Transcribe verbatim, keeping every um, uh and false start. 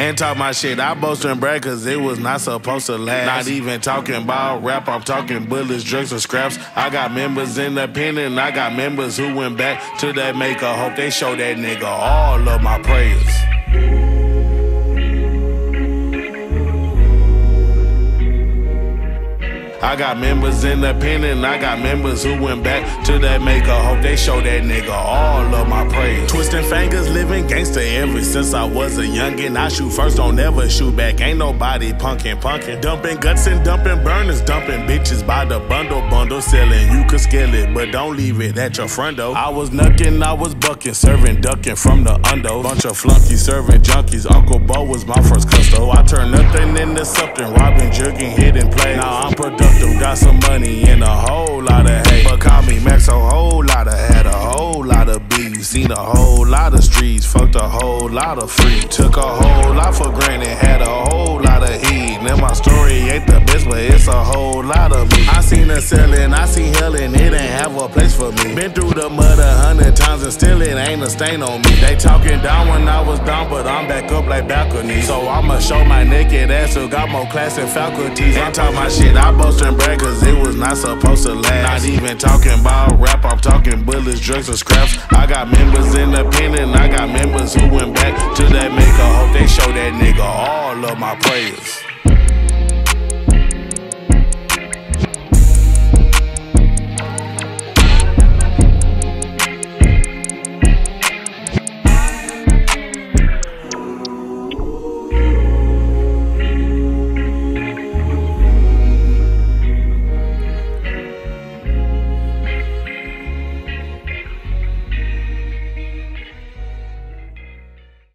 And talk my shit, I boast and brag cause it was not supposed to last. Not even talking about rap, I'm talking bullets, drugs, and scraps. I got members independent, I got members who went back to that maker. Hope they show that nigga all of my prayers. I got members independent, I got members who went back to that maker. Hope they show that nigga all of my praise. Twisting fingers, living gangster ever since I was a youngin'. I shoot first, don't ever shoot back. Ain't nobody punkin', punkin'. Dumping guts and dumping burners, dumping bitches by the bundle, bundle selling. You could scale it, but don't leave it at your front door. I was knuckin', I was bucking, serving, ducking from the undo. Bunch of flunkies serving junkies. Uncle Bo was my first custo. I turned nothing into something, robbing, jugging, hitting play. Now I'm productive. Got some money and a whole lot of hate. But call me Max, a whole lot of had a whole lot of beef. Seen a whole lot of streets, fucked a whole lot of free. Took a whole lot for granted, had a whole lot of heat. Now my story ain't the best, but it's a whole lot of me. I seen her selling, I seen hell and it ain't have a place for me. Been through the mud a hundred times and still it ain't a stain on me. They talking down when I was down, but I'm back up like balcony. So I'ma show my naked ass who got more class and faculties. And talk my shit, I boast and brag cause it was not supposed to last. Not even talking about rap, I'm talking bullets, drugs, and scraps. I got members independent, I got members who went back to that maker. Hope they show that nigga all of my prayers.